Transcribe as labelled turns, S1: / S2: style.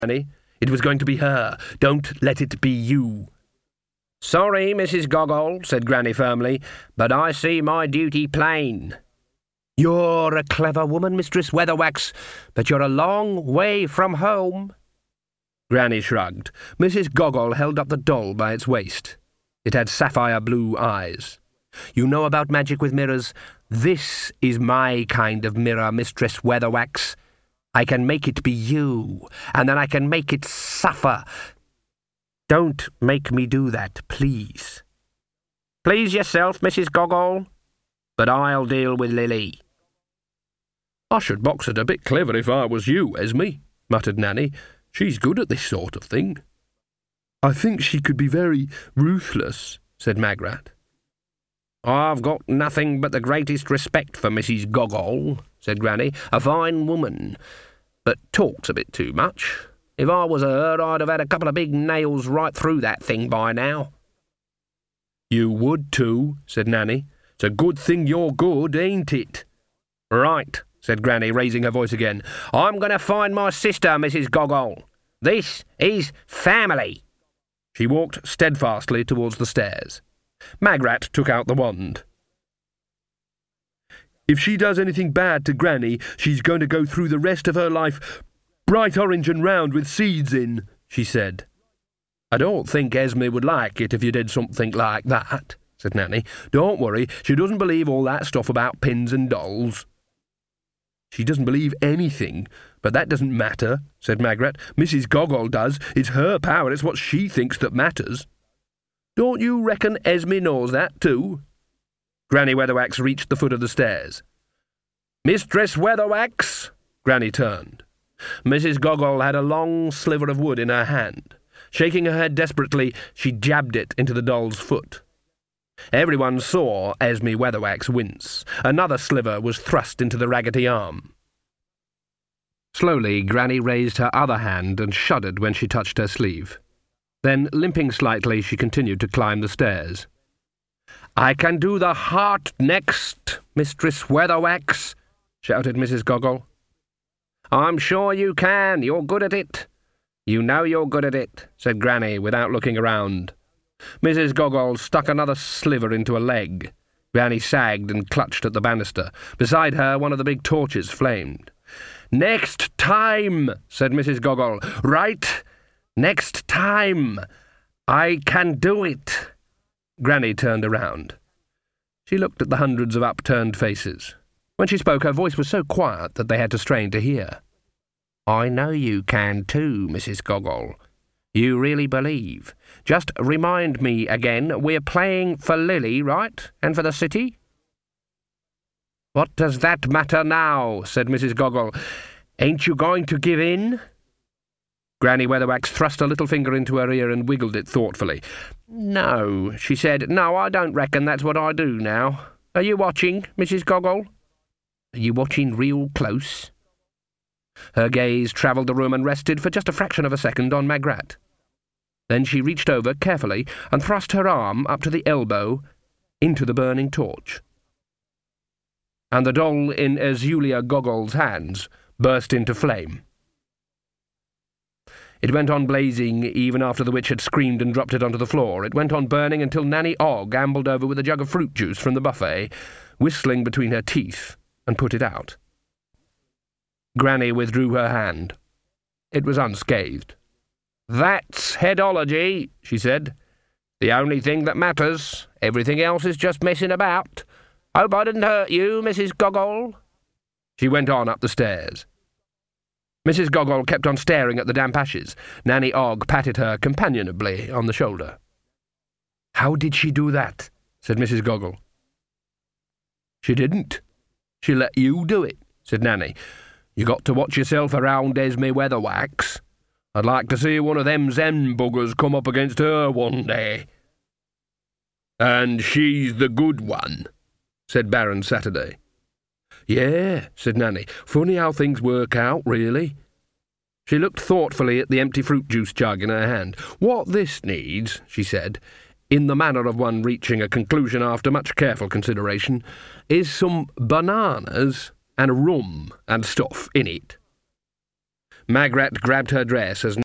S1: Granny. It was going to be her. Don't let it be you.
S2: Sorry, Mrs. Goggle, said Granny firmly, but I see my duty plain.
S1: You're a clever woman, Mistress Weatherwax, but you're a long way from home. Granny shrugged. Mrs. Goggle held up the doll by its waist. It had sapphire blue eyes. You know about magic with mirrors? This is my kind of mirror, Mistress Weatherwax. I can make it be you, and then I can make it suffer. Don't make me do that, please.
S2: Please yourself, Mrs. Goggle, but I'll deal with Lily.
S1: I should box it a bit clever if I was you, Esme, muttered Nanny. She's good at this sort of thing. I think she could be very ruthless, said Magrat.
S2: I've got nothing but the greatest respect for Mrs. Goggle, said Granny. A fine woman, but talks a bit too much. If I was her, I'd have had a couple of big nails right through that thing by now.
S1: You would too, said Nanny. It's a good thing you're good, ain't it?
S2: Right, said Granny, raising her voice again. I'm going to find my sister, Mrs. Goggle. This is family.
S1: She walked steadfastly towards the stairs. Magrat took out the wand. If she does anything bad to Granny, she's going to go through the rest of her life bright orange and round with seeds in, she said. I don't think Esme would like it if you did something like that, said Nanny. Don't worry, she doesn't believe all that stuff about pins and dolls. She doesn't believe anything, but that doesn't matter, said Magrat. Mrs. Goggle does. It's her power, it's what she thinks that matters. Don't you reckon Esme knows that too? Granny Weatherwax reached the foot of the stairs. Mistress Weatherwax! Granny turned. Mrs. Goggle had a long sliver of wood in her hand. Shaking her head desperately, she jabbed it into the doll's foot. Everyone saw Esme Weatherwax wince. Another sliver was thrust into the raggedy arm. Slowly, Granny raised her other hand and shuddered when she touched her sleeve. Then, limping slightly, she continued to climb the stairs. I can do the heart next, Mistress Weatherwax, shouted Mrs. Goggle. I'm sure you can. You're good at it. You know you're good at it, said Granny without looking around. Mrs. Goggle stuck another sliver into a leg. Granny sagged and clutched at the banister. Beside her, one of the big torches flamed. Next time, said Mrs. Goggle. Right? Next time. I can do it. Granny turned around. She looked at the hundreds of upturned faces. When she spoke, her voice was so quiet that they had to strain to hear. I know you can too, Mrs. Goggle. You really believe. Just remind me again, we're playing for Lily, right? And for the city? What does that matter now? Said Mrs. Goggle. Ain't you going to give in? Granny Weatherwax thrust a little finger into her ear and wiggled it thoughtfully. No, she said. No, I don't reckon that's what I do now. Are you watching, Mrs. Goggle? Are you watching real close? Her gaze travelled the room and rested for just a fraction of a second on Magrat. Then she reached over carefully and thrust her arm up to the elbow into the burning torch. And the doll in Azulia Goggle's hands burst into flame. It went on blazing even after the witch had screamed and dropped it onto the floor. It went on burning until Nanny Ogg ambled over with a jug of fruit juice from the buffet, whistling between her teeth, and put it out. Granny withdrew her hand. It was unscathed. That's headology, she said. The only thing that matters. Everything else is just messing about. Hope I didn't hurt you, Mrs. Goggle. She went on up the stairs. Mrs. Goggle kept on staring at the damp ashes. Nanny Ogg patted her companionably on the shoulder. How did she do that? Said Mrs. Goggle. She didn't. She let you do it, said Nanny. You got to watch yourself around Esme Weatherwax. I'd like to see one of them Zen buggers come up against her one day. And she's the good one, said Baron Saturday. Yeah, said Nanny. Funny how things work out, really. She looked thoughtfully at the empty fruit juice jug in her hand. What this needs, she said, in the manner of one reaching a conclusion after much careful consideration, is some bananas and rum and stuff in it. Magrat grabbed her dress as